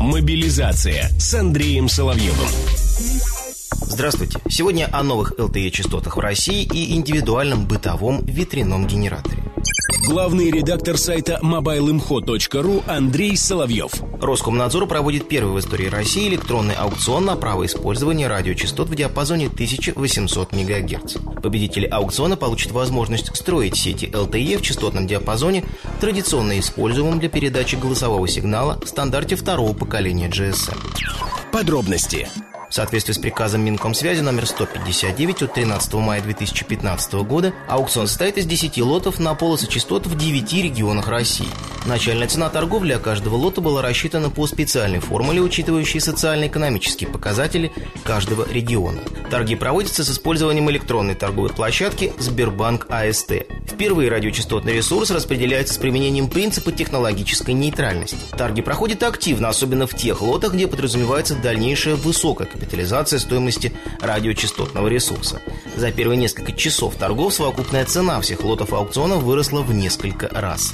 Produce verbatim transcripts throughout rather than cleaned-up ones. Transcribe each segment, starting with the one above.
Мобилизация с Андреем Соловьевым. Здравствуйте. Сегодня о новых эл ти и-частотах в России и индивидуальном бытовом ветряном генераторе. Главный редактор сайта мобайл инфо точка ру Андрей Соловьев. Роскомнадзор проводит первый в истории России электронный аукцион на право использования радиочастот в диапазоне тысяча восемьсот мегагерц. Победители аукциона получат возможность строить сети эл ти и в частотном диапазоне, традиционно используемом для передачи голосового сигнала в стандарте второго поколения джи эс эм. Подробности. В соответствии с приказом Минкомсвязи номер сто пятьдесят девять от тринадцатого мая две тысячи пятнадцатого года, аукцион состоит из десяти лотов на полосы частот в девяти регионах России. Начальная цена торгов для каждого лота была рассчитана по специальной формуле, учитывающей социально-экономические показатели каждого региона. Торги проводятся с использованием электронной торговой площадки Сбербанк АСТ. Впервые радиочастотный ресурс распределяется с применением принципа технологической нейтральности. Торги проходят активно, особенно в тех лотах, где подразумевается дальнейшая высокая капитализация стоимости радиочастотного ресурса. За первые несколько часов торгов совокупная цена всех лотов аукциона выросла в несколько раз.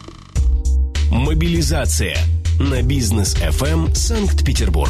Мобилизация на Бизнес эф эм Санкт-Петербург.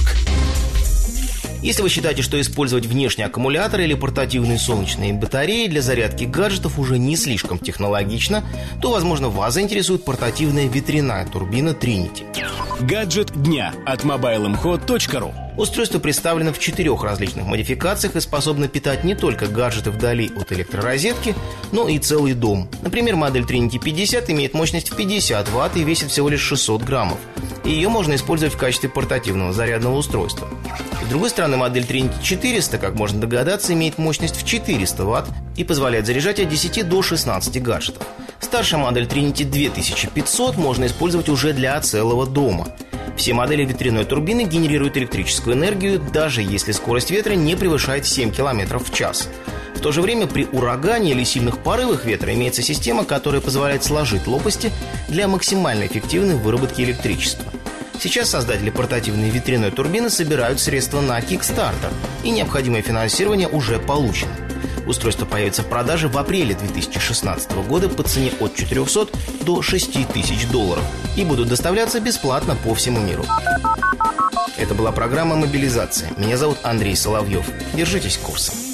Если вы считаете, что использовать внешний аккумулятор или портативные солнечные батареи для зарядки гаджетов уже не слишком технологично, то, возможно, вас заинтересует портативная ветряная турбина Trinity. Гаджет дня от мобайл инфо точка ру. Устройство представлено в четырех различных модификациях и способно питать не только гаджеты вдали от электророзетки, но и целый дом. Например, модель Trinity пятьдесят имеет мощность в пятьдесят ватт и весит всего лишь шестьсот граммов. И ее можно использовать в качестве портативного зарядного устройства. С другой стороны, модель Trinity четыреста, как можно догадаться, имеет мощность в четыреста ватт и позволяет заряжать от десяти до шестнадцати гаджетов. Старшая модель Trinity две тысячи пятьсот можно использовать уже для целого дома. Все модели ветряной турбины генерируют электрическую энергию, даже если скорость ветра не превышает семь километров в час. В то же время при урагане или сильных порывах ветра имеется система, которая позволяет сложить лопасти для максимально эффективной выработки электричества. Сейчас создатели портативной ветряной турбины собирают средства на Kickstarter, и необходимое финансирование уже получено. Устройство появится в продаже в апреле две тысячи шестнадцатого года по цене от четырехсот до шести тысяч долларов и будут доставляться бесплатно по всему миру. Это была программа «Мобилизация». Меня зовут Андрей Соловьев. Держитесь курса.